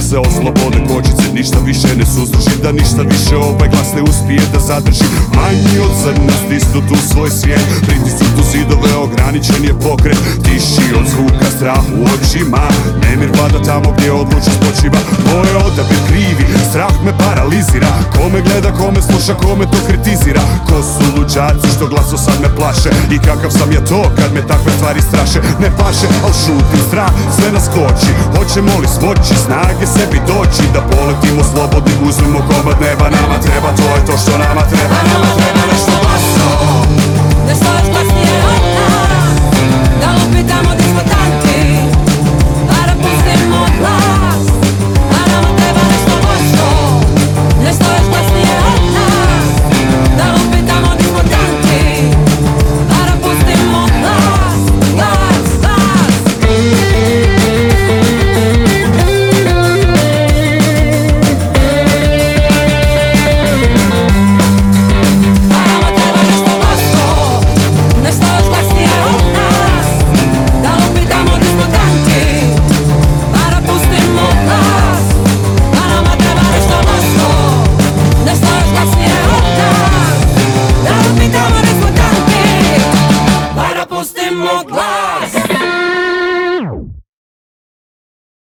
se oslobode kočice, ništa više ne suzdrži, da ništa više ovaj glas ne uspije da zadrži. Manji od zrna stisnut u svoj svijet, pritisnut u zidove, ograničen je pokret. Tiši od zvuka, strah u očima, nemir vlada tamo gdje odlučnost počiva. Moj odabir krivi, strah me paralizira, kome gleda, kome sluša, kome to kritizira. Ko su luđaci što glaso sad me plaše, i kakav sam ja to kad me takve stvari straše. Ne paše, al šutim, strah sve nas koči. Hoćemo li smoći snage sebi doći, da poletimo slobodni, uzmemo komad neba. Nama treba, to je to što nama treba. Nama treba nešto glasno, nešto još glasnije od nas, da lupitamo diskutanti, pa da pustimo glas. A nama treba nešto glasno, nešto još glasnije od nas, da lupitamo diskutanti, pa da pustimo glas, glas, glas. Pustimo glas.